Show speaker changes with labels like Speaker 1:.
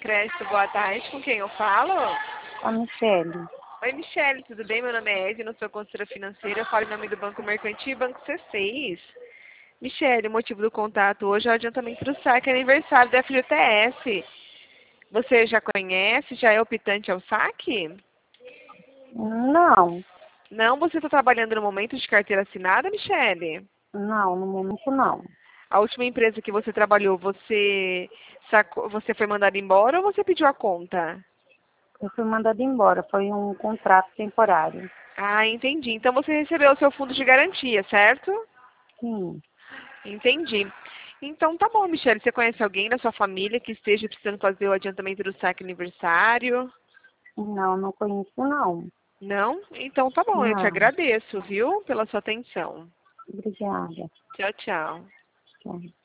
Speaker 1: Crédito, boa tarde. Com quem eu falo?
Speaker 2: A Michele.
Speaker 1: Oi, Michele, tudo bem? Meu nome é Ed, não sou consultora financeira. Eu falo em nome do Banco Mercantil e Banco C6. Michele, o motivo do contato hoje é o adiantamento do saque aniversário da FGTS. Você já conhece? Já é optante ao saque?
Speaker 2: Não,
Speaker 1: Não? Você está trabalhando no momento de carteira assinada, Michele?
Speaker 2: não, no momento não.
Speaker 1: A última empresa que você trabalhou, você sacou, você foi mandado embora ou você pediu a conta?
Speaker 2: Eu fui mandada embora, foi um contrato temporário.
Speaker 1: Ah, entendi. Então você recebeu o seu fundo de garantia, certo?
Speaker 2: Sim,
Speaker 1: Entendi. Então tá bom, Michele. Você conhece alguém da sua família que esteja precisando fazer o adiantamento do saque aniversário?
Speaker 2: não conheço não.
Speaker 1: Não? Então tá bom, eu te
Speaker 2: Não,
Speaker 1: agradeço, viu, pela sua atenção.
Speaker 2: obrigada.
Speaker 1: Tchau, tchau.
Speaker 2: Tchau.